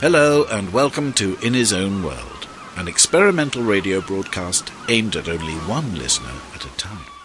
Hello and welcome to In His Own World, an experimental radio broadcast aimed at only one listener at a time.